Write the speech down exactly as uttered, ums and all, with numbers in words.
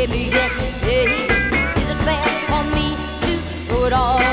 gave me yesterday. Is it fair for me to throw it all